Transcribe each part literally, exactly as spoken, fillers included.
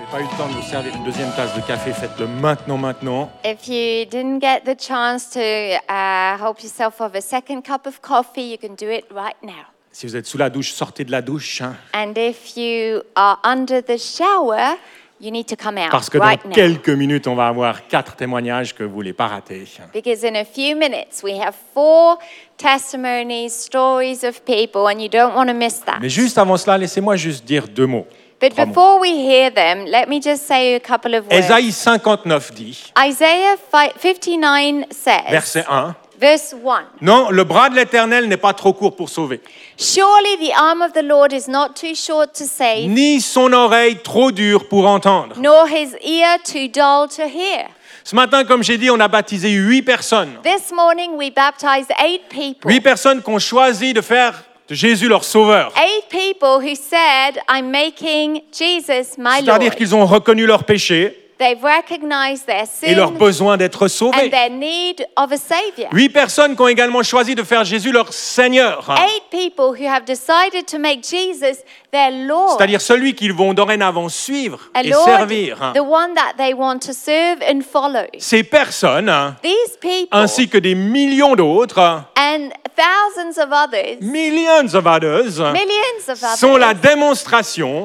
pas eu le temps de vous servir une deuxième tasse de café, faites-le maintenant, maintenant. If you didn't get the chance to uh, help yourself of a second cup of coffee, you can do it right now. Si vous êtes sous la douche, sortez de la douche. Hein. And if you are under the shower, you need to come out Parce que right dans now. quelques minutes, on va avoir quatre témoignages que vous ne voulez pas rater. Because in a few minutes, we have four testimonies, stories of people, and you don't want to miss that. Mais juste avant cela, laissez-moi juste dire deux mots. But Trois mots. before we hear them, let me just say a couple of words. Ésaïe cinquante-neuf dit, Isaiah fifty-nine says, verset un, verse one, non, le bras de l'Éternel n'est pas trop court pour sauver, surely the arm of the Lord is not too short to save, ni son oreille trop dure pour entendre. nor his ear too dull to hear. Ce matin, comme j'ai dit, on a baptisé huit personnes. This morning we baptized eight people. Huit personnes qui ont choisi de faire de Jésus leur sauveur. Eight people who said, I'm making Jesus my Lord. C'est-à-dire qu'ils ont reconnu leur péché They've recognized their et leur sin besoin d'être and sauvés. their need of a Savior. Huit personnes qui ont également choisi de faire Jésus leur Seigneur. Eight people who have decided to make Jesus their Lord. C'est-à-dire celui qu'ils vont dorénavant suivre A et Lord, servir. the one that they want to serve and follow. Ces personnes, These people ainsi que des millions d'autres, and thousands of others, millions of others, millions of sont la others, démonstration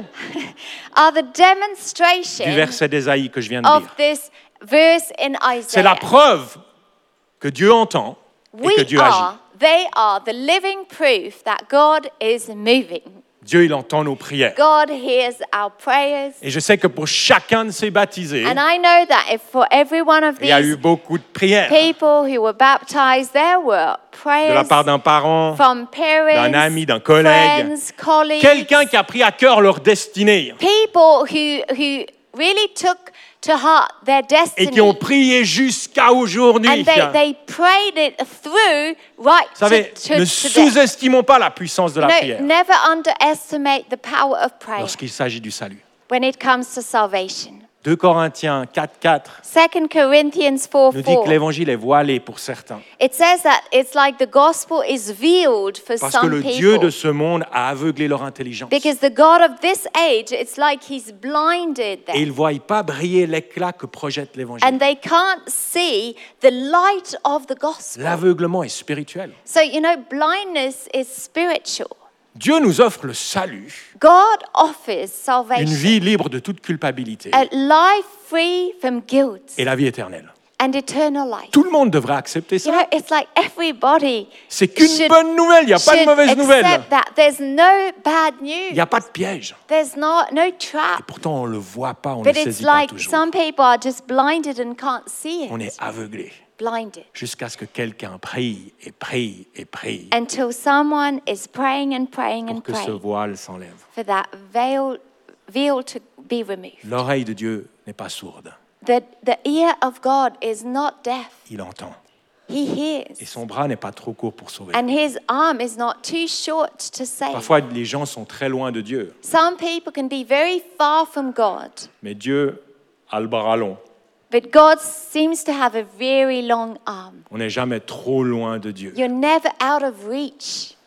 are the du demonstration verset d'Ésaïe que je viens de of lire. this verse in C'est la Isaiah. preuve que Dieu entend et que We Dieu agit. are, they are the living proof that God is moving. Dieu, il entend nos prières. God hears our prayers. Et je sais que pour chacun de ces baptisés, And I know that if for every one of il y a eu these beaucoup de prières people who were baptized, there were de la prayers part d'un parent, from parents, d'un ami, d'un collègue, friends, colleagues, quelqu'un qui a pris à cœur leur destinée people who, who really took to heart their et qui ont destiny. prié jusqu'à aujourd'hui. And they, they prayed it through right Vous savez, to, to ne today. sous-estimons pas la puissance de la No, prière never underestimate the power of prayer lorsqu'il s'agit du salut. when it comes to salvation. deux Corinthiens quatre quatre Second Corinthians four nous dit four. que l'évangile est voilé pour certains. It says that it's like the gospel is veiled for Parce que some le Dieu people. de ce monde a aveuglé leur intelligence. Because the God of this age, it's like he's blinded Et ils them. ne voient pas briller l'éclat que projette l'évangile. And they can't see the light of the gospel. L'aveuglement est spirituel. So, you know, blindness is spiritual. Dieu nous offre le salut, God offers une salvation, vie libre de toute culpabilité a life free from guilt et la vie éternelle. and eternal life. Tout le monde devrait accepter You ça. know, it's like everybody C'est qu'une should- bonne nouvelle, il n'y a pas de should mauvaise nouvelle. accept that there's no bad Il news. n'y a pas de piège. There's no, no Et trap. pourtant, on ne le voit pas, on ne But le it's saisit pas like toujours. some people are just blinded and can't see On it. est aveuglé Blinded. jusqu'à ce que quelqu'un prie et prie et prie Until someone is praying and praying pour and que ce praying voile s'enlève. for that veil, veil to be removed. L'oreille de Dieu n'est pas sourde, The, the ear of God is not deaf. il entend. He Et hears. son bras n'est pas trop court pour sauver. And his arm is not too short to save. Parfois, les gens sont très loin de Dieu, Some people can be very far from God, mais Dieu a le bras long. but God seems to have a very long arm. On n'est jamais trop loin de Dieu. You're never out of reach.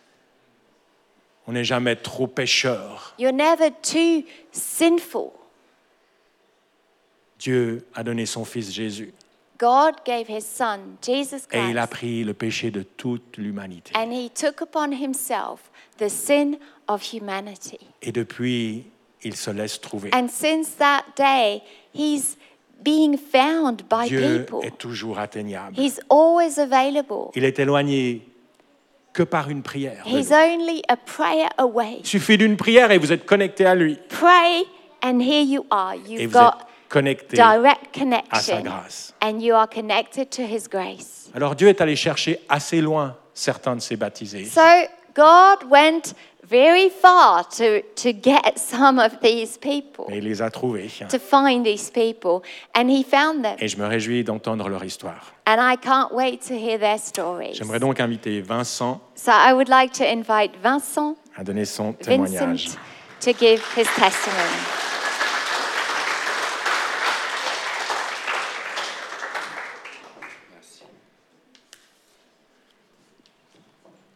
On n'est jamais trop pécheur. You're never too sinful. Dieu a donné son Fils Jésus God gave his son, Jesus et il a Christ, pris le péché de toute l'humanité. and he took upon himself the sin of humanity. Et depuis, il se laisse trouver. And since that day, he's being found by Dieu people. est toujours atteignable. He's always available. Il est éloigné que par une prière. de He's nous. only a prayer away. Il suffit d'une prière et vous êtes connecté à lui. Pray, and here you are. Et You've vous êtes got connecté direct à sa connection, grâce. and you are connected to his grace. Alors Dieu est allé chercher assez loin certains de ses baptisés. So God went very far to, to get some of these people, Et il les a trouvés. to find these people, and he found them. Et je me réjouis d'entendre leur histoire. And I can't wait to hear their stories. J'aimerais donc inviter Vincent So I would like to invite Vincent, à donner son témoignage. Vincent, to give his testimony.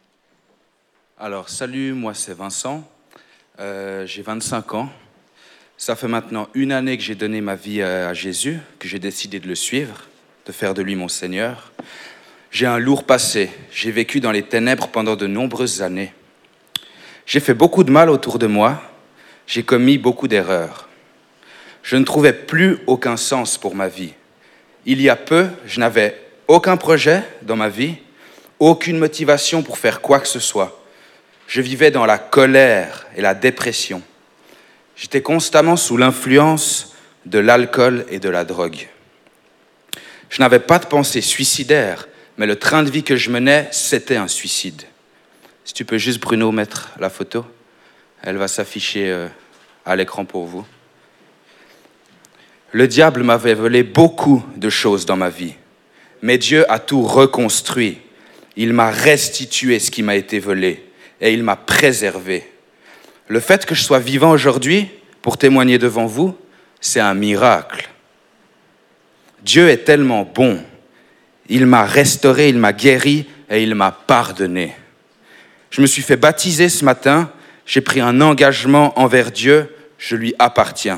Alors, salut, moi c'est Vincent, euh, j'ai vingt-cinq ans. Ça fait maintenant une année que j'ai donné ma vie à Jésus, que j'ai décidé de le suivre, de faire de lui mon Seigneur. J'ai un lourd passé. J'ai vécu dans les ténèbres pendant de nombreuses années. J'ai fait beaucoup de mal autour de moi. J'ai commis beaucoup d'erreurs. Je ne trouvais plus aucun sens pour ma vie. Il y a peu, je n'avais aucun projet dans ma vie, aucune motivation pour faire quoi que ce soit. Je vivais dans la colère et la dépression. J'étais constamment sous l'influence de l'alcool et de la drogue. Je n'avais pas de pensée suicidaire, mais le train de vie que je menais, c'était un suicide. Si tu peux juste, Bruno, mettre la photo, elle va s'afficher euh, à l'écran pour vous. Le diable m'avait volé beaucoup de choses dans ma vie, mais Dieu a tout reconstruit. Il m'a restitué ce qui m'a été volé et il m'a préservé. Le fait que je sois vivant aujourd'hui pour témoigner devant vous, c'est un miracle. Dieu est tellement bon. Il m'a restauré, il m'a guéri et il m'a pardonné. Je me suis fait baptiser ce matin. J'ai pris un engagement envers Dieu. Je lui appartiens.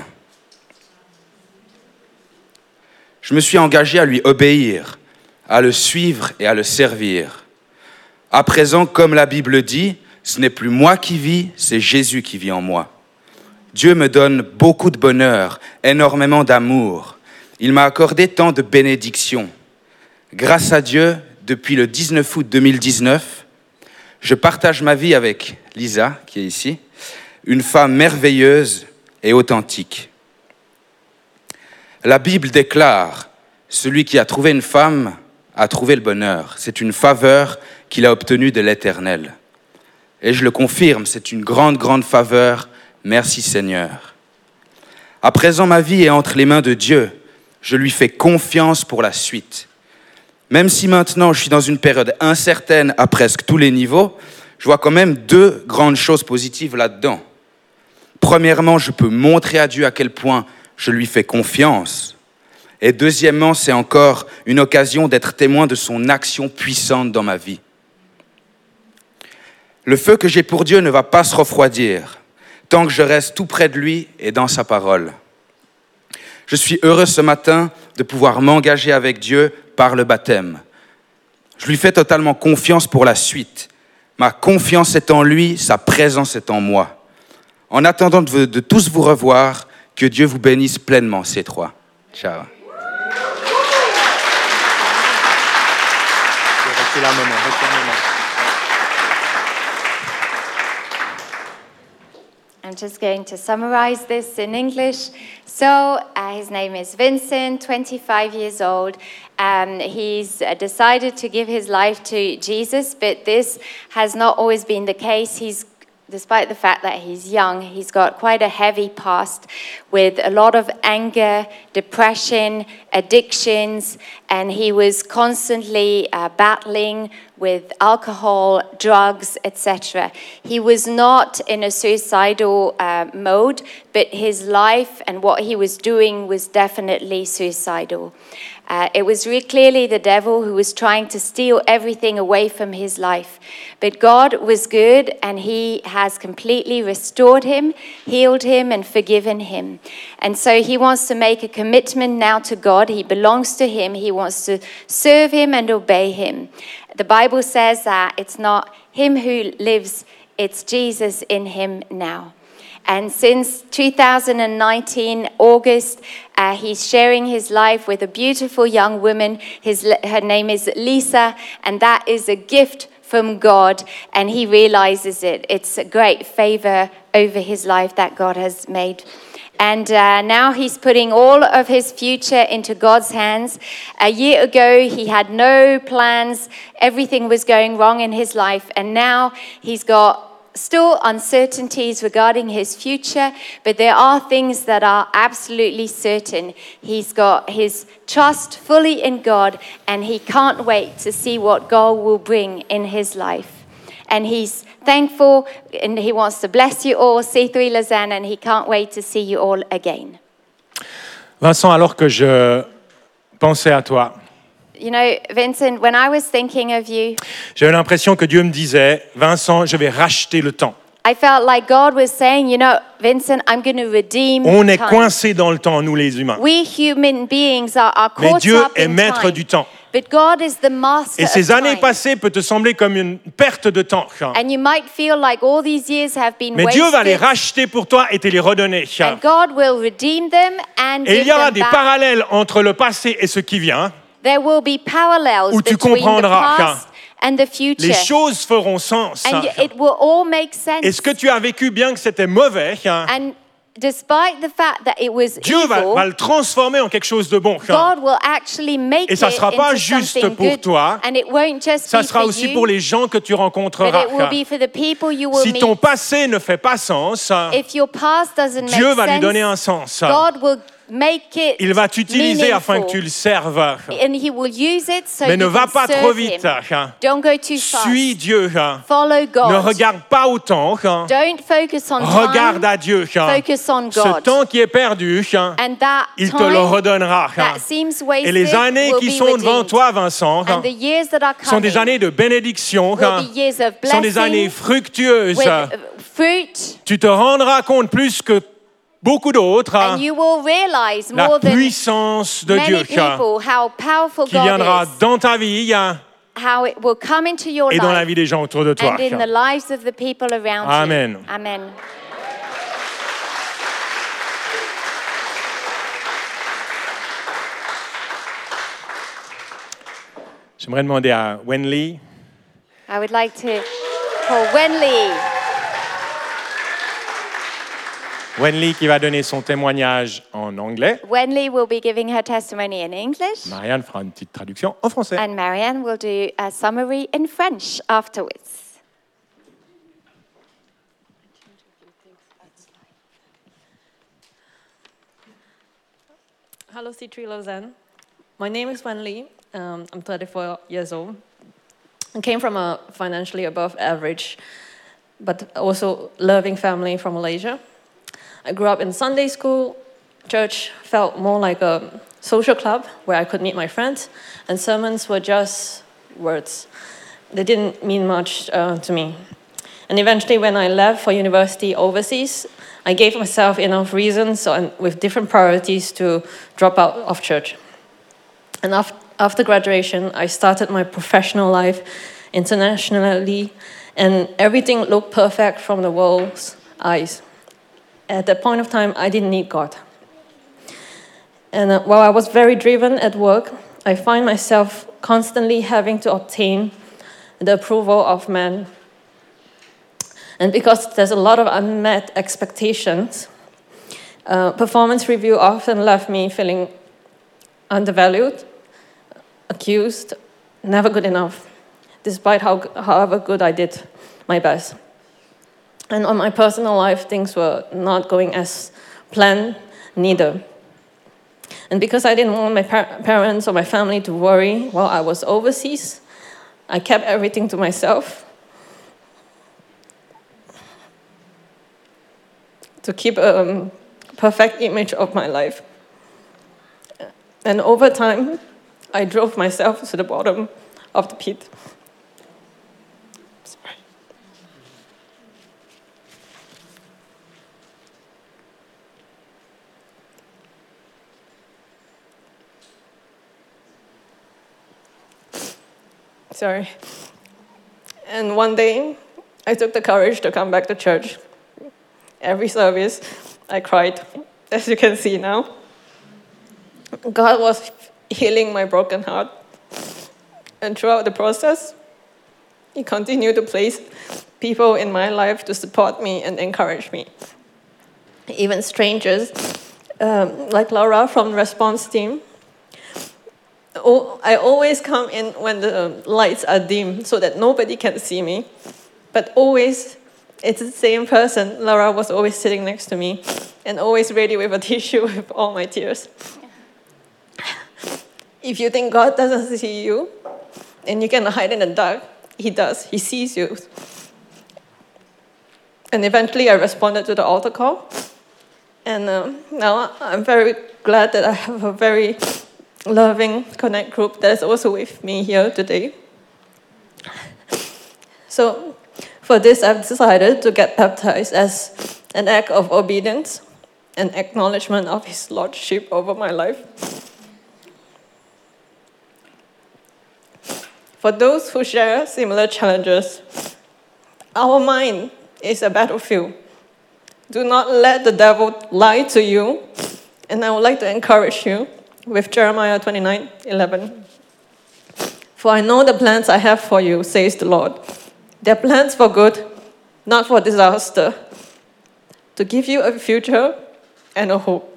Je me suis engagé à lui obéir, à le suivre et à le servir. À présent, comme la Bible dit, ce n'est plus moi qui vis, c'est Jésus qui vit en moi. Dieu me donne beaucoup de bonheur, énormément d'amour. Il m'a accordé tant de bénédictions. Grâce à Dieu, depuis le dix-neuf août deux mille dix-neuf, je partage ma vie avec Lisa, qui est ici, une femme merveilleuse et authentique. La Bible déclare, celui qui a trouvé une femme a trouvé le bonheur. C'est une faveur qu'il a obtenue de l'Éternel. Et je le confirme, c'est une grande, grande faveur. Merci Seigneur. À présent, ma vie est entre les mains de Dieu. Je lui fais confiance pour la suite. Même si maintenant je suis dans une période incertaine à presque tous les niveaux, je vois quand même deux grandes choses positives là-dedans. Premièrement, je peux montrer à Dieu à quel point je lui fais confiance. Et deuxièmement, c'est encore une occasion d'être témoin de son action puissante dans ma vie. Le feu que j'ai pour Dieu ne va pas se refroidir tant que je reste tout près de lui et dans sa parole. Je suis heureux ce matin de pouvoir m'engager avec Dieu par le baptême. Je lui fais totalement confiance pour la suite. Ma confiance est en lui, sa présence est en moi. En attendant de, de tous vous revoir, que Dieu vous bénisse pleinement, ces trois. Ciao. Restez là un moment, restez un moment. I'm just going to summarize this in English. So, uh, his name is Vincent, twenty-five years old. Um, he's uh, decided to give his life to Jesus, but this has not always been the case. He's Despite the fact that he's young, he's got quite a heavy past with a lot of anger, depression, addictions, and he was constantly uh, battling with alcohol, drugs, et cetera. He was not in a suicidal uh, mode, but his life and what he was doing was definitely suicidal. Uh, it was really clearly the devil who was trying to steal everything away from his life. But God was good, and he has completely restored him, healed him, and forgiven him. And so he wants to make a commitment now to God. He belongs to him. He wants to serve him and obey him. The Bible says that it's not him who lives, it's Jesus in him now. And since two thousand nineteen, August, uh, he's sharing his life with a beautiful young woman. His, her name is Lisa, and that is a gift from God, and he realizes it. It's a great favor over his life that God has made. And uh, now he's putting all of his future into God's hands. A year ago, he had no plans. Everything was going wrong in his life. And now he's got still uncertainties regarding his future, but there are things that are absolutely certain. He's got his trust fully in God, and he can't wait to see what God will bring in his life. And he's thankful, and he wants to bless you all, C three Lausanne, and he can't wait to see you all again. Vincent, alors que je pensais à toi, You know, Vincent, when I was thinking of you, j'avais l'impression que Dieu me disait, Vincent, je vais racheter le temps. I felt like God was saying, you know, Vincent, I'm going to redeem On est time. coincés dans le temps, nous les humains. We human beings are, are Mais caught Dieu up est in maître time. du temps. But God is the master Et of ces années time. passées peuvent te sembler comme une perte de temps. And you might feel like all these years have been Mais wasted. Dieu va les racheter pour toi et te les redonner. And God will redeem them and Et il give y aura them des back. parallèles entre le passé et ce qui vient. There will be parallels Où tu between the comprendras past and the future. Les choses feront sens. And it will all make sense. Et ce que tu as vécu, bien que c'était mauvais, And despite the fact that it was Dieu va, evil, va le transformer en quelque chose de bon. God will actually make Et ça it sera pas into juste something pour good. toi. And it won't just Ça be sera for aussi you, pour les gens que tu but rencontreras. it will be for the people you will Si meet. ton passé ne fait pas sens, If your past doesn't Dieu make va lui sense, donner un sens. God will make it Il va t'utiliser afin que meaningful. tu le serves. And he will use it so Mais ne you va can pas serve trop vite. him. Don't go too fast. Suis Dieu. Follow God. Ne regarde pas au temps. Don't focus on Regarde time. à Dieu. Focus on Ce God. temps qui est perdu, And that il te time le redonnera. that seems wasted Et les années will qui be sont devant redeemed. toi, Vincent, And the years that are sont des coming années de bénédiction, will be years of sont des années blessing fructueuses. with uh, fruit, Tu te rendras compte plus que beaucoup d'autres and you will realize la more than puissance de Dieu many people how powerful qui God viendra is, dans ta vie how it will come into your et dans la life vie des gens autour de toi. and in the lives of the people around Amen. you. Amen. J'aimerais demander à Wenli. I would like to call Wenli. Wenli qui va donner son témoignage en anglais. Wenli will be giving her testimony in English, Marianne fera une petite traduction en français. and Marianne will do a summary in French afterwards. Hello, C three Lausanne. My name is Wen Li. Um, I'm thirty-four years old. I came from a financially above average, but also loving family from Malaysia. I grew up in Sunday school. Church felt more like a social club where I could meet my friends, and sermons were just words. They didn't mean much uh, to me. And eventually, when I left for university overseas, I gave myself enough reasons and with different priorities to drop out of church. And after, after graduation, I started my professional life internationally, and everything looked perfect from the world's eyes. At that point of time, I didn't need God. And uh, while I was very driven at work, I find myself constantly having to obtain the approval of men. And because there's a lot of unmet expectations, uh, performance review often left me feeling undervalued, accused, never good enough, despite how, however good I did my best. And on my personal life, things were not going as planned, neither. And because I didn't want my par- parents or my family to worry while I was overseas, I kept everything to myself to keep a um, perfect image of my life. And over time, I drove myself to the bottom of the pit. Sorry. Sorry. And one day, I took the courage to come back to church. Every service, I cried, as you can see now. God was healing my broken heart. And throughout the process, He continued to place people in my life to support me and encourage me. Even strangers, um, like Laura from the response team. Oh, I always come in when the lights are dim so that nobody can see me. But always, it's the same person. Laura was always sitting next to me and always ready with a tissue with all my tears. If you think God doesn't see you and you can hide in the dark, He does. He sees you. And eventually I responded to the altar call. And uh, now I'm very glad that I have a very loving Connect group that is also with me here today. So For this, I've decided to get baptized as an act of obedience and acknowledgement of His Lordship over my life. For those who share similar challenges, our mind is a battlefield. Do not let the devil lie to you. And I would like to encourage you with Jeremiah twenty-nine eleven. For I know the plans I have for you, says the Lord. They're plans for good, not for disaster, to give you a future and a hope.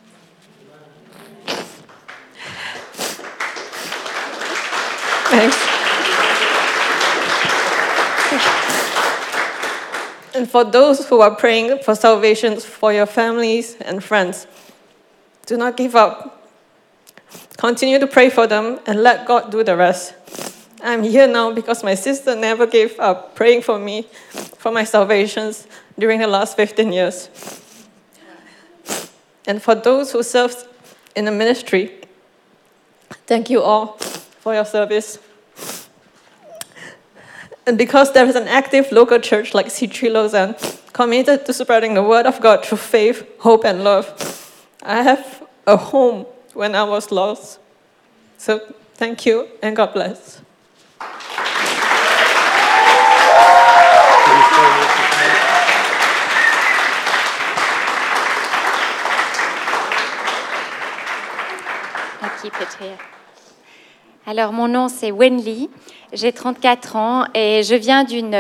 Thanks. And for those who are praying for salvation for your families and friends, do not give up. Continue to pray for them and let God do the rest. I'm here now because my sister never gave up praying for me, for my salvations during the last fifteen years. And for those who serve in the ministry, thank you all for your service. And because there is an active local church like C three Lausanne, committed to spreading the word of God through faith, hope, and love, I have a home when I was lost. So thank you and God bless. Keep it here. Alors, mon nom, c'est Wenli. J'ai trente-quatre ans et je viens d'une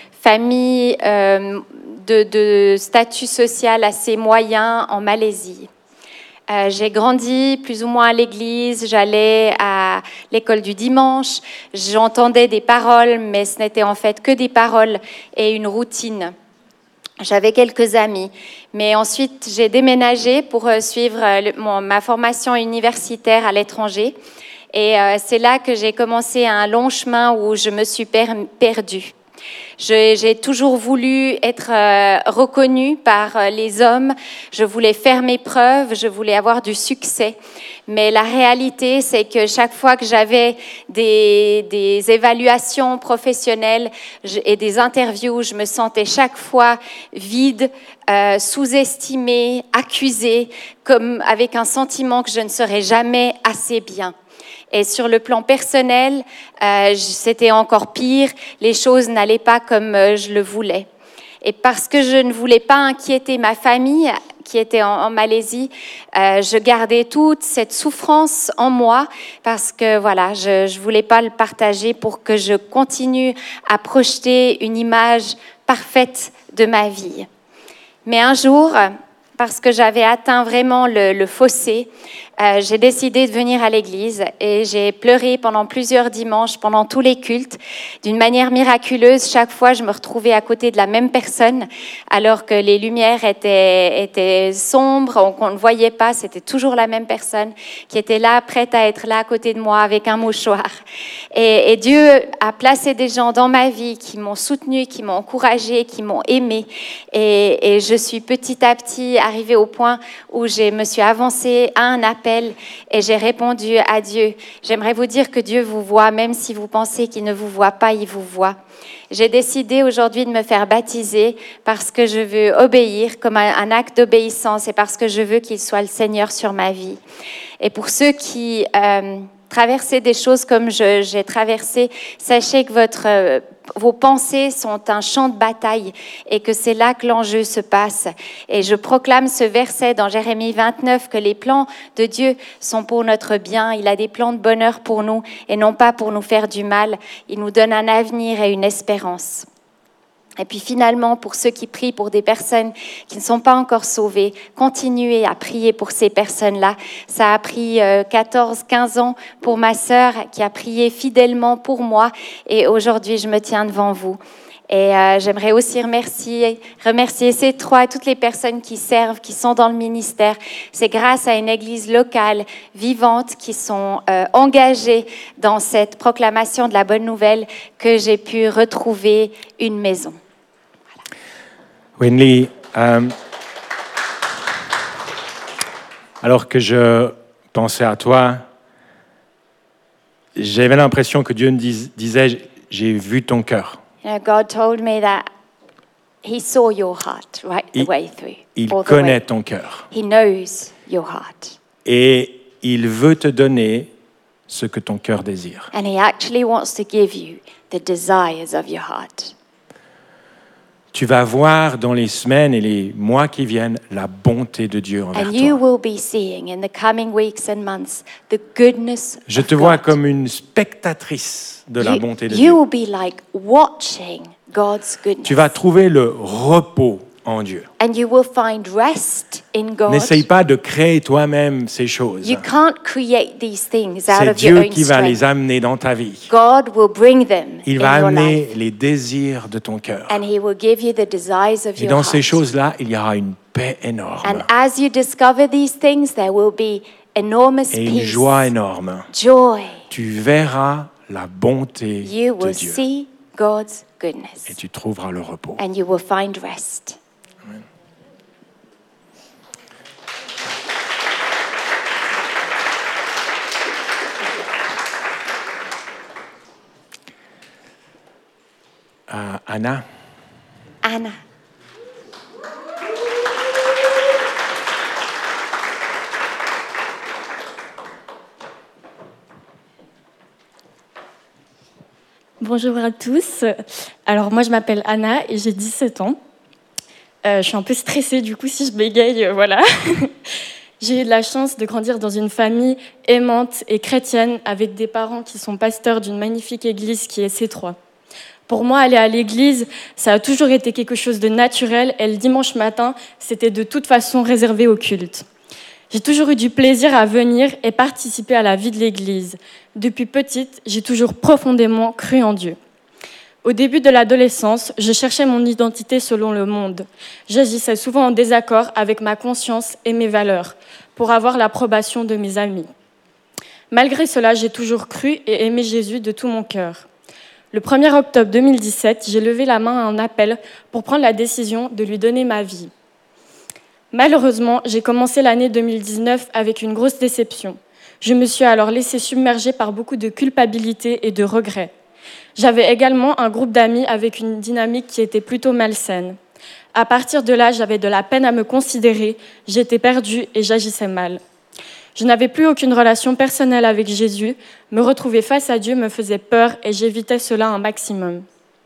famille euh, de, de statut social assez moyen en Malaisie. Euh, j'ai grandi plus ou moins à l'église, j'allais à l'école du dimanche, j'entendais des paroles, mais ce n'était en fait que des paroles et une routine. J'avais quelques amis, mais ensuite j'ai déménagé pour suivre le, mon, ma formation universitaire à l'étranger. Et euh, c'est là que j'ai commencé un long chemin où je me suis per- perdue. Je, j'ai toujours voulu être euh, reconnue par euh, les hommes. Je voulais faire mes preuves, je voulais avoir du succès. Mais la réalité, c'est que chaque fois que j'avais des, des évaluations professionnelles je, et des interviews, je me sentais chaque fois vide, euh, sous-estimée, accusée, comme avec un sentiment que je ne serais jamais assez bien. Et sur le plan personnel, euh, c'était encore pire. Les choses n'allaient pas comme euh, je le voulais. Et parce que je ne voulais pas inquiéter ma famille, qui était en, en Malaisie, euh, je gardais toute cette souffrance en moi parce que voilà, je ne voulais pas le partager pour que je continue à projeter une image parfaite de ma vie. Mais un jour, parce que j'avais atteint vraiment le, le fossé, euh, j'ai décidé de venir à l'église et j'ai pleuré pendant plusieurs dimanches, pendant tous les cultes. D'une manière miraculeuse, chaque fois, je me retrouvais à côté de la même personne, alors que les lumières étaient, étaient sombres, on ne voyait pas, c'était toujours la même personne qui était là, prête à être là à côté de moi avec un mouchoir. Et, et Dieu a placé des gens dans ma vie qui m'ont soutenue, qui m'ont encouragée, qui m'ont aimée. Et, et je suis petit à petit arrivée au point où je me suis avancée à un appel et j'ai répondu à Dieu. J'aimerais vous dire que Dieu vous voit, même si vous pensez qu'il ne vous voit pas, il vous voit. J'ai décidé aujourd'hui de me faire baptiser parce que je veux obéir comme un, un acte d'obéissance et parce que je veux qu'il soit le Seigneur sur ma vie. Et pour ceux qui euh, traversaient des choses comme je, j'ai traversé, sachez que votre, euh, vos pensées sont un champ de bataille et que c'est là que l'enjeu se passe. Et je proclame ce verset dans Jérémie vingt-neuf que les plans de Dieu sont pour notre bien. Il a des plans de bonheur pour nous et non pas pour nous faire du mal. Il nous donne un avenir et une espérance. Et puis finalement, pour ceux qui prient pour des personnes qui ne sont pas encore sauvées, continuez à prier pour ces personnes-là. Ça a pris quatorze quinze ans pour ma sœur qui a prié fidèlement pour moi et aujourd'hui, je me tiens devant vous. Et euh, j'aimerais aussi remercier, remercier ces trois, toutes les personnes qui servent, qui sont dans le ministère. C'est grâce à une église locale, vivante, qui sont euh, engagées dans cette proclamation de la bonne nouvelle que j'ai pu retrouver une maison. Wenli, euh, alors que je pensais à toi, j'avais l'impression que Dieu me dis, disait « j'ai vu ton cœur ». You know, God told me that He saw your heart right the Il, way through. il all the connaît way. ton cœur. He knows your heart. Et il veut te donner ce que ton cœur désire. And He actually wants to give you the desires of your heart. Tu vas voir dans les semaines et les mois qui viennent la bonté de Dieu envers And you toi. will be seeing in the coming weeks and months the goodness Je of te vois God. comme une spectatrice de la You, bonté de you Dieu. will be like watching God's goodness. Tu vas trouver le repos en Dieu. And you will find rest in God. N'essaye pas de créer toi-même ces choses. You can't create these things out C'est of your Dieu own qui va les strength. amener dans ta vie. God will bring them Il in va your amener life. les désirs de ton cœur. And He will give you the desires of Et your dans heart. ces choses-là, il y aura une paix And énorme as you discover these things, there will be enormous et une peace, joie énorme. joy. Tu verras la bonté You de will Dieu see God's goodness. et tu trouveras le repos. And you will find rest. Euh, Anna, Anna. Bonjour à tous. Alors moi je m'appelle Anna et j'ai dix-sept ans. Euh, je suis un peu stressée du coup si je bégaye, euh, voilà. J'ai eu de la chance de grandir dans une famille aimante et chrétienne avec des parents qui sont pasteurs d'une magnifique église qui est C trois. Pour moi, aller à l'église, ça a toujours été quelque chose de naturel et le dimanche matin, c'était de toute façon réservé au culte. J'ai toujours eu du plaisir à venir et participer à la vie de l'église. Depuis petite, j'ai toujours profondément cru en Dieu. Au début de l'adolescence, je cherchais mon identité selon le monde. J'agissais souvent en désaccord avec ma conscience et mes valeurs pour avoir l'approbation de mes amis. Malgré cela, j'ai toujours cru et aimé Jésus de tout mon cœur. Le premier octobre deux mille dix-sept, j'ai levé la main à un appel pour prendre la décision de lui donner ma vie. Malheureusement, j'ai commencé l'année deux mille dix-neuf avec une grosse déception. Je me suis alors laissée submerger par beaucoup de culpabilité et de regrets. J'avais également un groupe d'amis avec une dynamique qui était plutôt malsaine. À partir de là, j'avais de la peine à me considérer, j'étais perdue et j'agissais mal. Je n'avais plus aucune relation personnelle avec Jésus, me retrouver face à Dieu me faisait peur et j'évitais cela un maximum.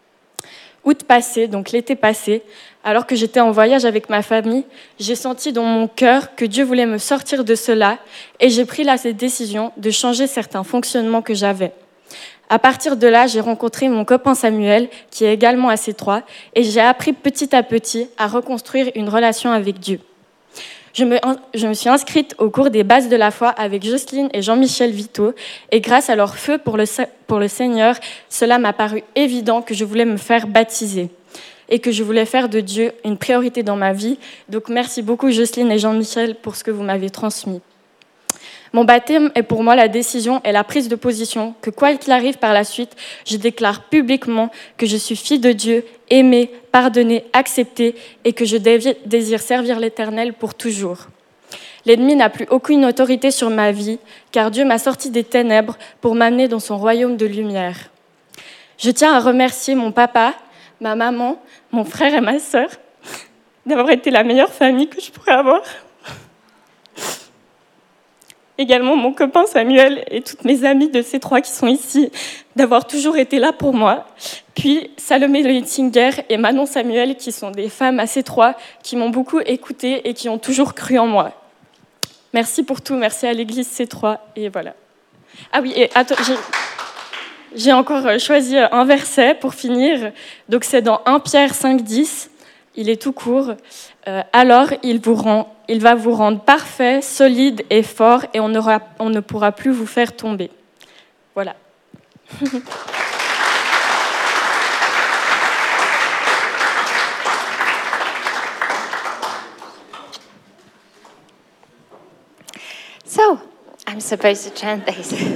Août passé, donc l'été passé, alors que j'étais en voyage avec ma famille, j'ai senti dans mon cœur que Dieu voulait me sortir de cela et j'ai pris la décision de changer certains fonctionnements que j'avais. À partir de là, j'ai rencontré mon copain Samuel, qui est également à C trois, et j'ai appris petit à petit à reconstruire une relation avec Dieu. Je me, je me suis inscrite au cours des bases de la foi avec Jocelyne et Jean-Michel Vito, et grâce à leur feu pour le, pour le Seigneur, cela m'a paru évident que je voulais me faire baptiser et que je voulais faire de Dieu une priorité dans ma vie. Donc merci beaucoup Jocelyne et Jean-Michel pour ce que vous m'avez transmis. Mon baptême est pour moi la décision et la prise de position que quoi qu'il arrive par la suite, je déclare publiquement que je suis fille de Dieu, aimée, pardonnée, acceptée et que je désire servir l'Éternel pour toujours. L'ennemi n'a plus aucune autorité sur ma vie car Dieu m'a sorti des ténèbres pour m'amener dans son royaume de lumière. Je tiens à remercier mon papa, ma maman, mon frère et ma sœur d'avoir été la meilleure famille que je pourrais avoir. Également mon copain Samuel et toutes mes amies de C trois qui sont ici, d'avoir toujours été là pour moi. Puis Salomé Leitinger et Manon Samuel qui sont des femmes à C trois qui m'ont beaucoup écoutée et qui ont toujours cru en moi. Merci pour tout, merci à l'église C trois et voilà. Ah oui, et attends, j'ai, j'ai encore choisi un verset pour finir. Donc c'est dans premier Pierre cinq dix, il est tout court. Euh, alors il, vous rend, il va vous rendre parfait, solide et fort et on, aura, on ne pourra plus vous faire tomber. Voilà. So, I'm supposed to translate.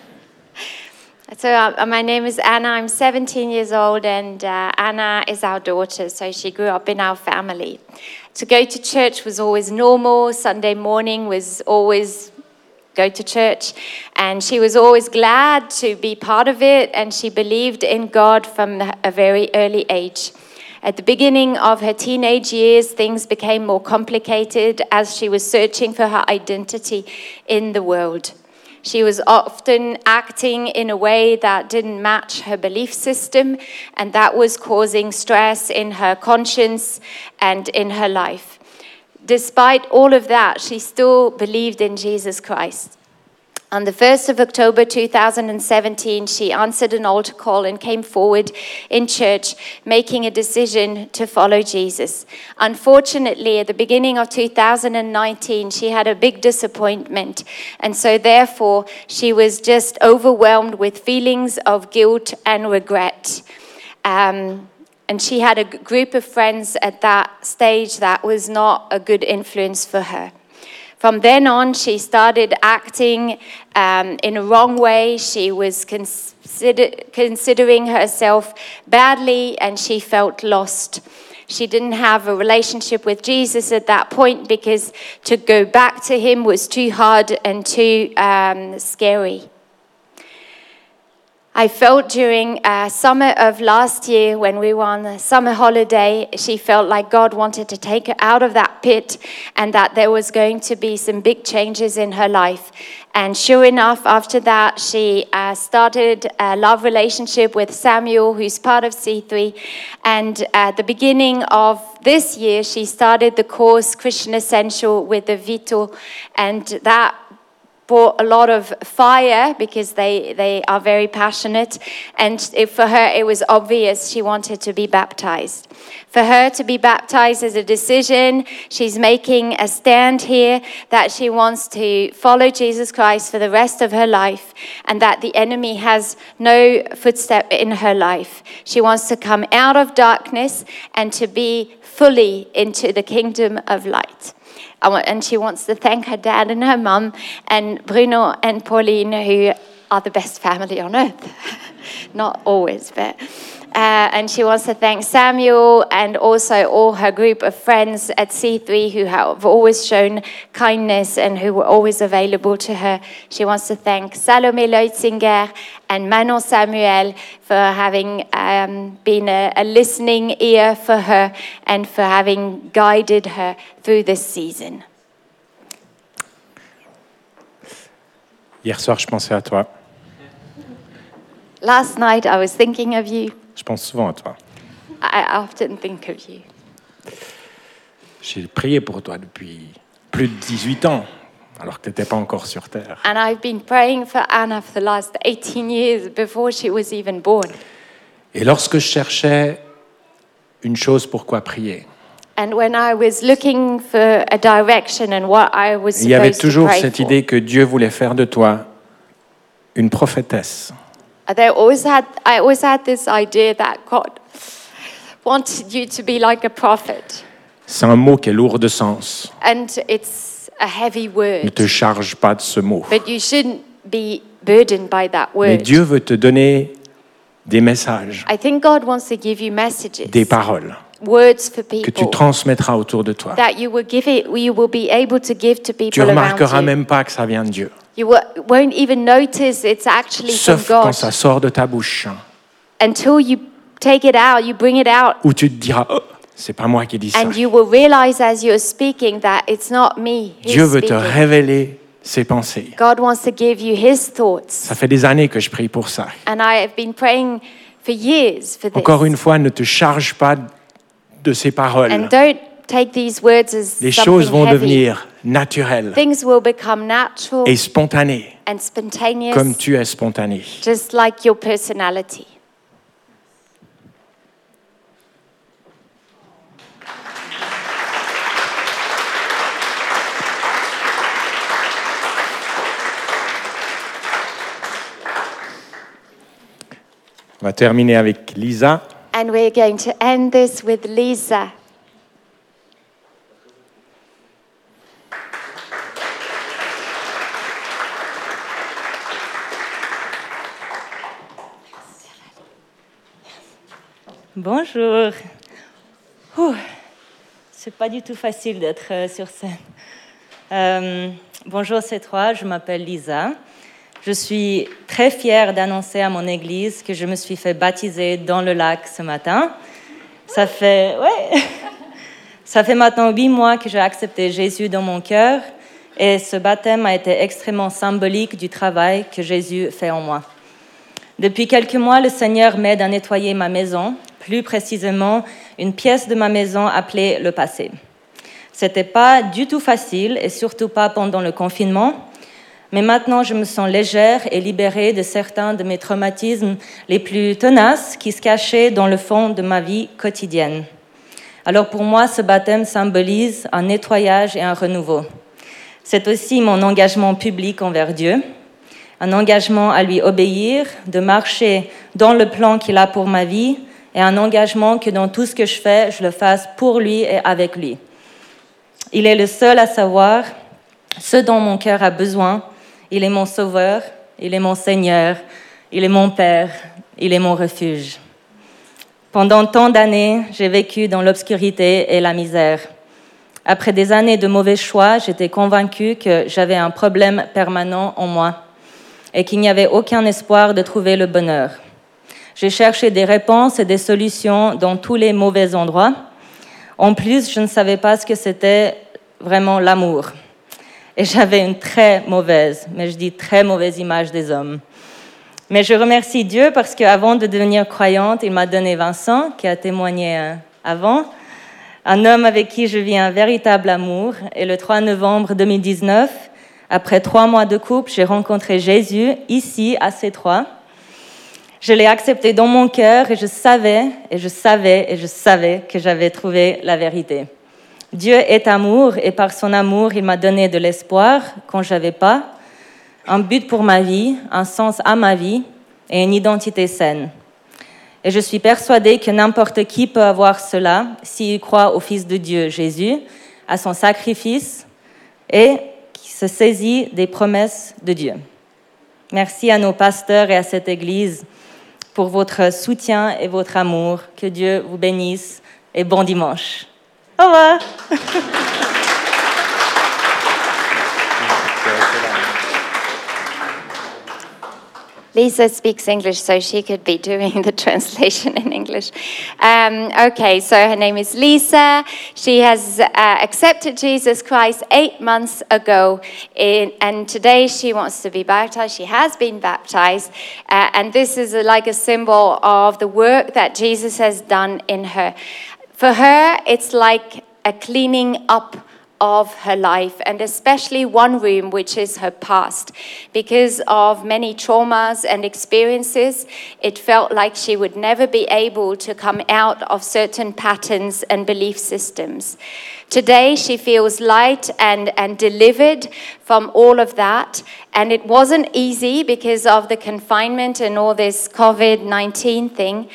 So uh, my name is Anna, I'm seventeen years old and uh, Anna is our daughter, so she grew up in our family. To go to church was always normal, Sunday morning was always go to church. And she was always glad to be part of it, and she believed in God from a very early age. At the beginning of her teenage years, things became more complicated as she was searching for her identity in the world. She was often acting in a way that didn't match her belief system, and that was causing stress in her conscience and in her life. Despite all of that, she still believed in Jesus Christ. On the first of October two thousand seventeen, she answered an altar call and came forward in church, making a decision to follow Jesus. Unfortunately, at the beginning of two thousand nineteen, she had a big disappointment, and so therefore she was just overwhelmed with feelings of guilt and regret. Um, and she had a g- group of friends at that stage that was not a good influence for her. From then on, she started acting um, in a wrong way. She was consider- considering herself badly, and she felt lost. She didn't have a relationship with Jesus at that point because to go back to him was too hard and too um, scary. I felt during uh, summer of last year when we were on the summer holiday, she felt like God wanted to take her out of that pit and that there was going to be some big changes in her life. And sure enough, after that, she uh, started a love relationship with Samuel, who's part of C three. And at the beginning of this year, she started the course Christian Essential with the Vito, and that brought a lot of fire because they, they are very passionate, and it, for her it was obvious she wanted to be baptized. For her to be baptized is a decision. She's making a stand here that she wants to follow Jesus Christ for the rest of her life, and that the enemy has no footstep in her life. She wants to come out of darkness and to be fully into the kingdom of light. And she wants to thank her dad and her mum and Bruno and Pauline, who are the best family on earth. Not always, but... Uh, and she wants to thank Samuel and also all her group of friends at C three who have always shown kindness and who were always available to her. She wants to thank Salome Leutzinger and Manon Samuel for having um, been a, a listening ear for her and for having guided her through this season. Hier soir, je pensais à toi. Last night I was thinking of you. Je pense souvent à toi. I often think of you. J'ai prié pour toi depuis plus de dix-huit ans, alors que tu n'étais pas encore sur Terre. And I've been praying for Anna for the last eighteen years before she was even born. Et lorsque je cherchais une chose pour quoi prier, And when I was looking for a direction and what I was il y avait supposed to toujours pray cette for, idée que Dieu voulait faire de toi une prophétesse. They always had, I always had this idea that God wanted you to be like a prophet. C'est un mot qui est lourd de sens. And it's a heavy Ne word. te charge pas de ce mot. But you shouldn't be burdened by that Mais word. Dieu veut te donner des messages, I think God wants to give you messages, des paroles words for que tu people transmettras autour de toi. that you will give it, you will be able to give to Tu people around remarqueras you. même pas que ça vient de Dieu, You wo- won't even notice it's actually from sauf quand God ça sort de ta bouche, until you take it out, you bring it out, où tu te diras oh, c'est pas moi qui dis ça. and you will realize as you're speaking that it's not me who's Dieu veut te speaking. révéler ses pensées. God wants to give you His thoughts, Ça fait des années que je prie pour ça. and I have been praying for years for this. Encore une fois, ne te charge pas de ces paroles. And don't take these words as Les something choses vont heavy. devenir naturelles Things will become natural et spontanées, and spontaneous, comme tu es spontané. just like your personality. On va terminer avec Lisa. And we're going to end this with Lisa. Bonjour. Ouh, c'est pas du tout facile d'être euh, sur scène. Euh, bonjour C trois, je m'appelle Lisa. Je suis très fière d'annoncer à mon église que je me suis fait baptiser dans le lac ce matin. Ça fait, ouais, ça fait maintenant huit mois que j'ai accepté Jésus dans mon cœur et ce baptême a été extrêmement symbolique du travail que Jésus fait en moi. Depuis quelques mois, le Seigneur m'aide à nettoyer ma maison, plus précisément une pièce de ma maison appelée le passé. C'était pas du tout facile et surtout pas pendant le confinement. Mais maintenant, je me sens légère et libérée de certains de mes traumatismes les plus tenaces qui se cachaient dans le fond de ma vie quotidienne. Alors pour moi, ce baptême symbolise un nettoyage et un renouveau. C'est aussi mon engagement public envers Dieu, un engagement à lui obéir, de marcher dans le plan qu'il a pour ma vie et un engagement que dans tout ce que je fais, je le fasse pour lui et avec lui. Il est le seul à savoir ce dont mon cœur a besoin. Il est mon sauveur, il est mon Seigneur, il est mon Père, il est mon refuge. Pendant tant d'années, j'ai vécu dans l'obscurité et la misère. Après des années de mauvais choix, j'étais convaincue que j'avais un problème permanent en moi et qu'il n'y avait aucun espoir de trouver le bonheur. J'ai cherché des réponses et des solutions dans tous les mauvais endroits. En plus, je ne savais pas ce que c'était vraiment l'amour. Et j'avais une très mauvaise, mais je dis très mauvaise image des hommes. Mais je remercie Dieu parce qu'avant de devenir croyante, il m'a donné Vincent, qui a témoigné avant, un homme avec qui je vis un véritable amour. Et le trois novembre deux mille dix-neuf, après trois mois de couple, j'ai rencontré Jésus ici à C trois. Je l'ai accepté dans mon cœur et je savais, et je savais, et je savais que j'avais trouvé la vérité. Dieu est amour et par son amour, il m'a donné de l'espoir quand je n'avais pas, un but pour ma vie, un sens à ma vie et une identité saine. Et je suis persuadée que n'importe qui peut avoir cela s'il croit au Fils de Dieu, Jésus, à son sacrifice et qui se saisit des promesses de Dieu. Merci à nos pasteurs et à cette Église pour votre soutien et votre amour. Que Dieu vous bénisse et bon dimanche. Au revoir. Lisa speaks English, so she could be doing the translation in English. Um, okay, so her name is Lisa. She has uh, accepted Jesus Christ eight months ago, in, and today she wants to be baptized. She has been baptized, uh, and this is a, like a symbol of the work that Jesus has done in her. For her, it's like a cleaning up of her life, and especially one room, which is her past. Because of many traumas and experiences, it felt like she would never be able to come out of certain patterns and belief systems. Today, she feels light and, and delivered from all of that. And it wasn't easy because of the confinement and all this covid nineteen thing.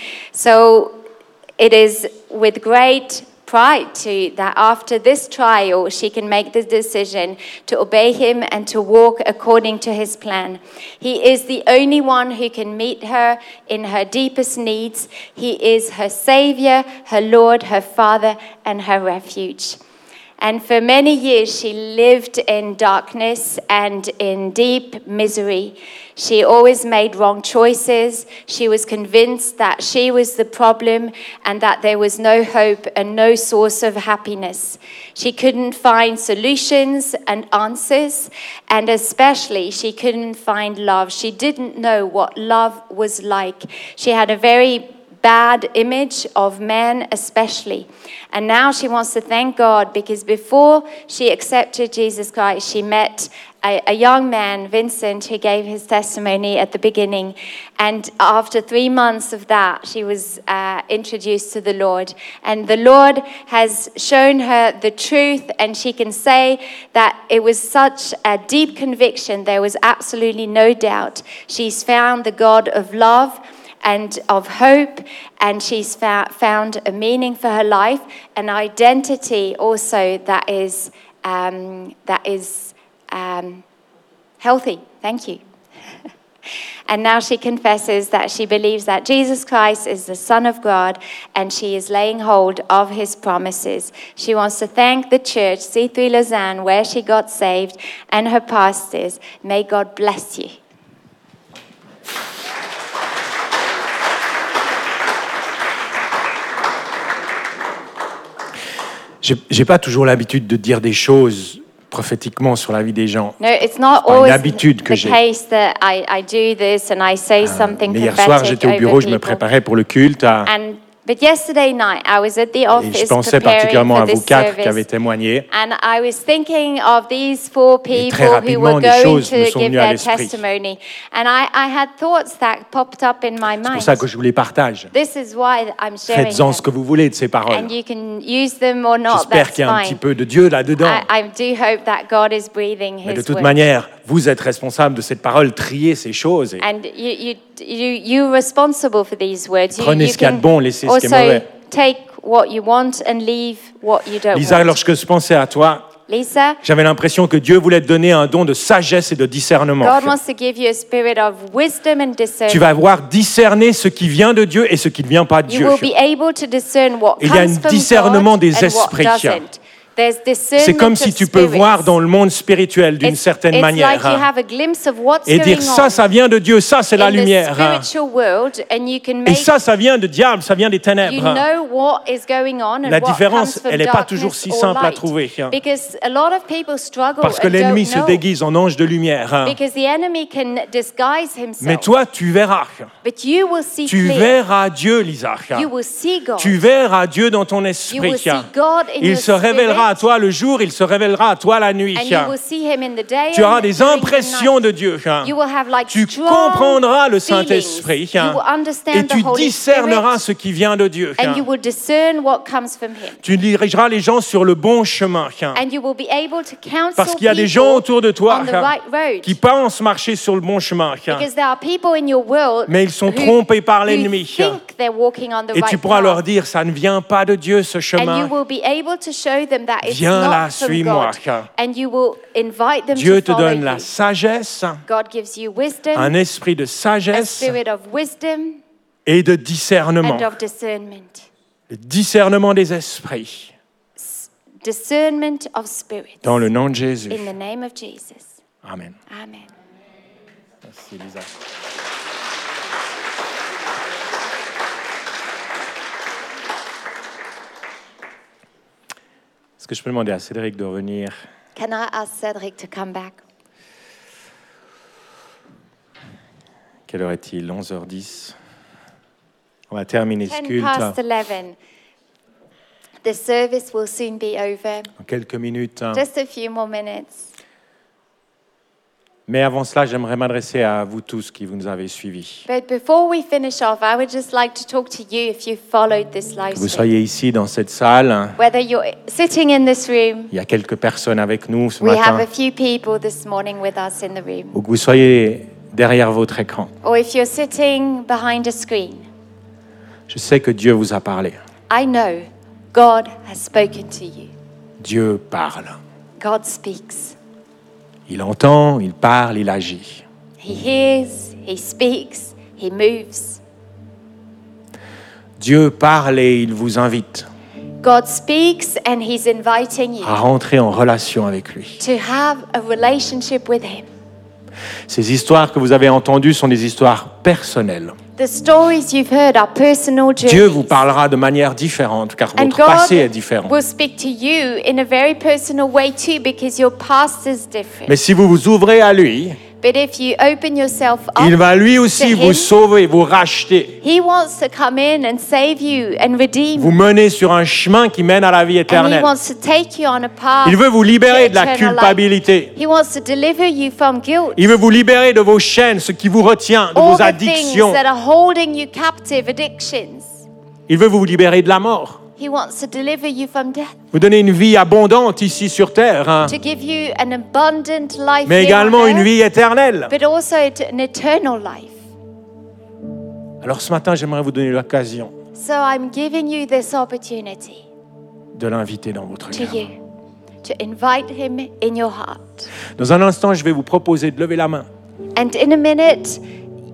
So it is with great pride to that after this trial she can make the decision to obey him and to walk according to his plan. He is the only one who can meet her in her deepest needs. He is her Savior, her Lord, her Father, and her refuge. And for many years, she lived in darkness and in deep misery. She always made wrong choices. She was convinced that she was the problem and that there was no hope and no source of happiness. She couldn't find solutions and answers, and especially she couldn't find love. She didn't know what love was like. She had a very bad image of men especially. And now she wants to thank God because before she accepted Jesus Christ, she met a, a young man, Vincent, who gave his testimony at the beginning. And after three months of that, she was uh, introduced to the Lord. And the Lord has shown her the truth, and she can say that it was such a deep conviction. There was absolutely no doubt. She's found the God of love and of hope, and she's found a meaning for her life, an identity also that is um, that is um, healthy. Thank you. And now she confesses that she believes that Jesus Christ is the Son of God and she is laying hold of his promises. She wants to thank the church, C three Lausanne, where she got saved, and her pastors. May God bless you. J'ai, j'ai pas toujours l'habitude de dire des choses prophétiquement sur la vie des gens. No, it's not pas une always habitude que the j'ai. case that I, I do this and I say something Mais hier prophetic soir, j'étais au bureau, over je me people. préparais pour le culte. À... And but yesterday night, I was at the Et je office pensais preparing particulièrement for à vous this quatre qui avez service, témoigné. and I was thinking of these four Et très people who rapidement, were des going choses me to sont give venues à their l'esprit. testimony, and I, I had thoughts that popped up in my C'est pour mind. ça que je vous les partage. This is why I'm sharing Faites-en ce que them, vous voulez de ces paroles. and you can use them or not. J'espère That's qu'il y a un petit fine. peu de Dieu là-dedans. I, I do hope that God is breathing Mais de His toute word. manière, vous êtes responsable de cette parole, triez ces choses. Et And you, you, you, you're responsible for these words. You, Prenez you ce qu'il y a de can bon, laissez ce qui est also mauvais. take what you want and leave what you don't Lisa, want. lorsque je pensais à toi, Lisa, j'avais l'impression que Dieu voulait te donner un don de sagesse et de discernement. God wants to give you a spirit of wisdom and discernment. Tu vas voir discerner ce qui vient de Dieu et ce qui ne vient pas de You Dieu. will be able to discern what Il y a comes un from discernement God des and what esprits. doesn't. There's discernment C'est comme of si tu peux spirits. voir dans le monde spirituel d'une It's- certaine it's manière like you have a glimpse of what's et dire going ça, on ça vient de Dieu, ça c'est la in the lumière. spiritual world, and you can Et make ça, ça vient de diable, ça vient des you ténèbres. know what is going on and La what différence, comes from elle n'est pas darkness toujours si or simple à light. trouver. Because a lot of people struggle Parce que and l'ennemi don't se know. déguise en ange de lumière. Because the enemy can disguise himself. Mais toi, tu verras. But you will see Tu clear. verras Dieu, Lisa. You will see God. Tu verras Dieu dans ton You will esprit. see God in Il your se révélera à spirit, toi le jour, il se révélera à toi la nuit. and you will see him in the day Tu auras and des during the impressions night. de Dieu. You will have like Tu strong comprendras le feelings. Saint-Esprit You will understand et the tu Holy discerneras Spirit, ce qui vient de Dieu. and you will discern what comes from him. Tu dirigeras les gens sur le bon chemin. And you will be able to counsel Parce qu'il y a des people gens autour de toi on the right road. qui pensent marcher sur le bon chemin. Because there are people in your world Mais ils sont who, trompés par who l'ennemi. think they're walking on the Et right tu pourras path. leur dire, ça ne vient pas de Dieu ce And chemin. you will be able to show them that it's Viens not là, from suis-moi. God. And you will invite them Dieu to te follow donne la you. sagesse, God gives you wisdom, un esprit de a sagesse spirit of wisdom et de discernement. and of discernment. Le discernement des esprits. Discernment of spirits. Dans le nom de Jésus. In the name of Jesus. Amen. Amen. Merci Lisa. Est-ce que je peux demander à Cédric de revenir? Can I ask Cedric to come back? Quelle heure est-il? onze heures dix. On va terminer ce ten culte past eleven. The service will soon be over. dans quelques minutes. Just a few more minutes. Mais avant cela, j'aimerais m'adresser à vous tous qui vous nous avez suivis. But before we finish off, I would just like to talk to you if you followed this live Que vous stream. soyez ici dans cette salle. Whether you're sitting in this room, Il y a quelques personnes avec nous ce we have matin. a few people this morning with us in the room. Ou que vous soyez derrière votre écran. Or if you're sitting behind a screen, Je sais que Dieu vous a parlé. I know God has spoken to you. Dieu parle. God speaks. Il entend, il parle, il agit. He hears, He speaks, He moves. Dieu parle et il vous invite God speaks and He's inviting you à rentrer en relation avec lui. to have a relationship with Him. Ces histoires que vous avez entendues sont des histoires personnelles. The stories you've heard are personal journeys. Dieu vous parlera de manière différente car And votre God passé est différent. will speak to you in a very personal way too because your past is different. Mais si vous vous ouvrez à lui, But if you open yourself up, il va lui aussi to vous him, sauver, vous racheter, He wants to come in and save you and redeem vous mener sur un chemin qui mène à la vie And He éternelle. wants to take you on a path Il veut vous libérer de to la eternal life. culpabilité. He wants to deliver you from guilt. Il veut vous libérer de vos chaînes, ce qui vous retient, de All vos the things addictions. that are holding you captive, addictions. Il veut vous libérer de la mort. He wants to deliver you from death, Vous donner une vie abondante ici sur terre, hein, to give you an abundant life mais here également on une earth, vie éternelle. but also an eternal life. Alors ce matin, j'aimerais vous donner l'occasion So I'm giving you this opportunity de l'inviter dans votre to cœur. you, to invite Him in your heart. Dans un instant, je vais vous proposer de lever la main. And in a minute,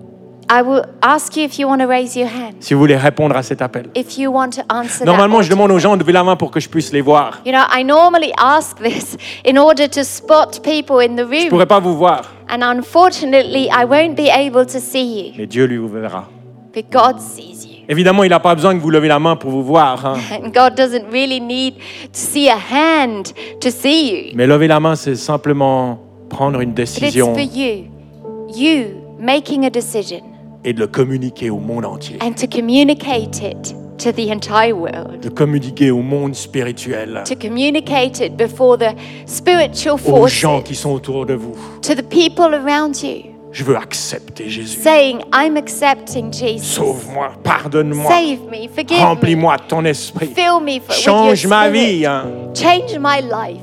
I will ask you if you want to raise your hand. Si vous voulez répondre à cet appel. If you want to answer Normalement, that. je demande aux gens de lever la main pour que je puisse les voir. You know, I normally ask this in order to spot people in the Je ne room. pourrais pas vous voir, And unfortunately, I won't be able to see you. mais Dieu lui vous verra. But God sees you. Évidemment, il n'a pas besoin que vous levez la main pour vous voir. Hein. And God doesn't really need to see a hand to see you. Mais lever la main, c'est simplement prendre une But it's décision for you. You making a decision et de le communiquer au monde entier. and to communicate it to the entire world. De communiquer au monde spirituel, To communicate it before the spiritual aux gens forces, qui sont autour de vous. to the people around you, Je veux accepter Jésus. saying, I'm accepting Jesus. Sauve-moi, pardonne-moi, Save me, forgive me, remplis-moi de ton esprit. fill me for, with your Change ma spirit. vie. Hein. Change my life.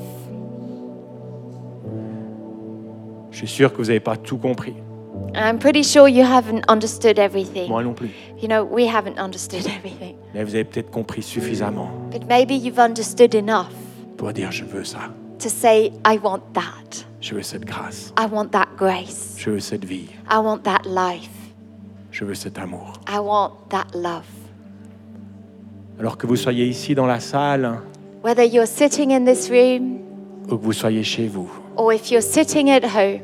Je suis sûr que vous n'avez pas tout compris. And I'm pretty sure you haven't understood everything. Moi non plus. You know, we haven't understood everything. Mais vous avez peut-être compris suffisamment But maybe you've understood enough pour dire je veux ça. to say, I want that. Je veux cette grâce. I want that grace. Je veux cette vie. I want that life. Je veux cet amour. I want that love. Alors que vous soyez ici dans la salle Whether you're sitting in this room ou que vous soyez chez vous. or if you're sitting at home,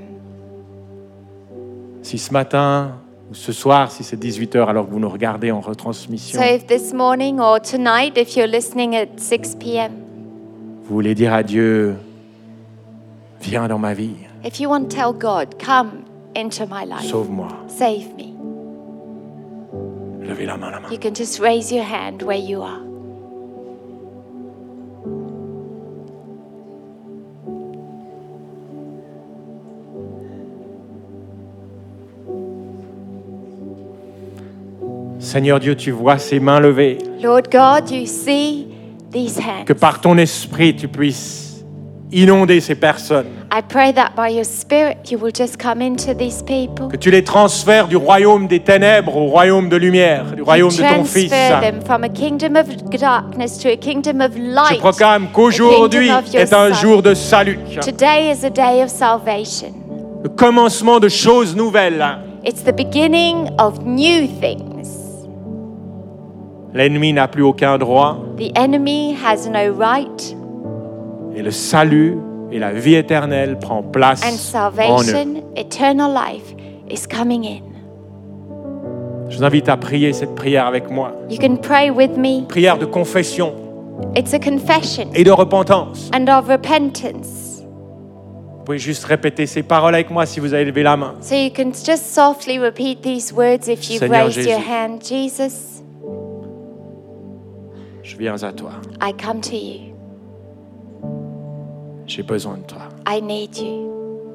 Si ce matin ou ce soir, si c'est dix-huit heures alors que vous nous regardez en retransmission, so if this morning or tonight, if you're listening at six p.m., vous voulez dire à Dieu, viens dans ma vie, if you want to tell God, come into my life, sauve-moi. save me, Levez la main, la main. you can just raise your hand where you are. Seigneur Dieu, tu vois ces mains levées. Lord God, you see these hands. Que par ton esprit, tu puisses inonder ces personnes. I pray that by your Spirit, you will just come into these people. Que tu les transfères du royaume des ténèbres au royaume de lumière, du royaume de ton Fils. Transfer them from a kingdom of darkness to a kingdom of Je light. proclame qu'aujourd'hui the kingdom of your est un Son. jour de salut. Today is a day of salvation. Le commencement de choses nouvelles. It's the beginning of new things. L'ennemi n'a plus aucun droit The enemy has no right, et le salut et la vie éternelle prend place and en eux. salvation, eternal life, is coming in. Je vous invite à prier cette prière avec moi. You can pray with me. Prière de confession It's a confession et de repentance. and of repentance. Vous pouvez juste répéter ces paroles avec moi si vous avez levé la main. So you can just softly repeat these words if you've Seigneur raised your Jésus. hand. Jesus, Je viens à toi. I come to you. J'ai besoin de toi. I need you.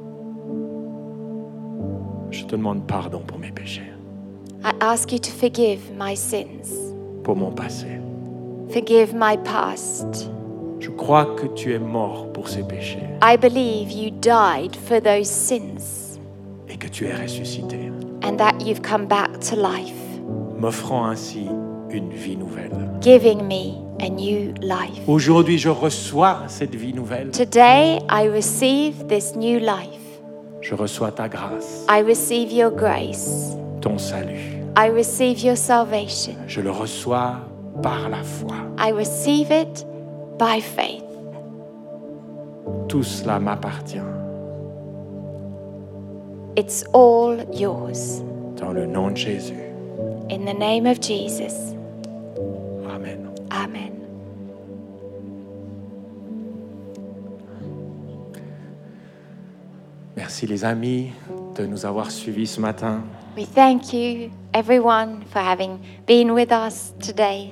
Je te demande pardon pour mes péchés, I ask you to forgive my sins. pour mon passé. Forgive my past. Je crois que tu es mort pour ces péchés I believe you died for those sins et que tu es ressuscité, and that you've come back to life, m'offrant ainsi une vie nouvelle. giving me a new life. Aujourd'hui, je reçois cette vie nouvelle. Today, I receive this new life. Je reçois ta grâce, I receive your grace. ton salut. I receive your salvation. Je le reçois par la foi. I receive it by faith. Tout cela m'appartient. It's all yours. Dans le nom de Jésus. In the name of Jesus. Amen. Amen. Merci les amis de nous avoir suivis ce matin. We thank you, everyone, for having been with us today.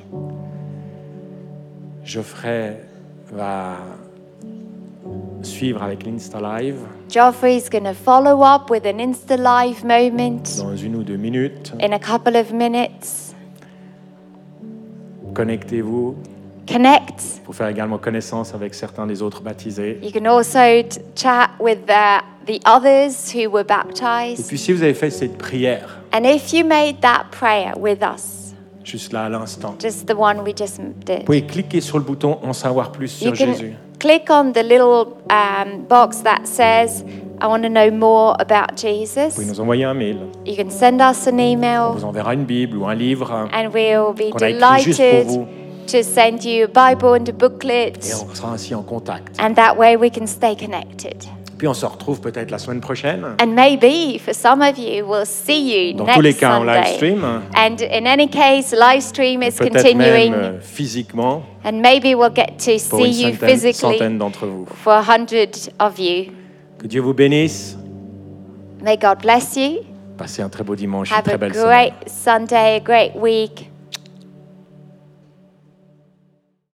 Geoffrey va suivre avec l'Insta Live Geoffrey's going to follow up with an Insta Live moment dans une ou deux minutes. in a couple of minutes. Connectez-vous Connect. pour faire également connaissance avec certains des autres baptisés. You can also t- chat with the, the others who were Et baptized. puis si vous avez fait cette prière, And if you made that prayer with us, juste là à l'instant, just the one we just did, vous pouvez cliquer sur le bouton En savoir plus you sur can Jésus. click on the little um, box that says I want to know more about Vous Jesus. pouvez nous envoyer un mail. You can send us an On email vous enverra une Bible ou un livre and we'll be qu'on a écrit juste pour delighted vous. to send you a Bible and a booklet, Et on sera ainsi en contact. and that way we can stay connected. Puis on se retrouve peut-être la semaine prochaine. And maybe for some of you, we'll see you Dans tous les next cas en live Sunday. stream. And in any case, live stream is Peut-être continuing, même euh, physiquement and maybe we'll get to pour see une you centaine, physically centaine d'entre vous. for a hundred of you. Que Dieu vous bénisse. May God bless you. Passez un très beau dimanche, une Have très a belle semaine. great Sunday, a great week.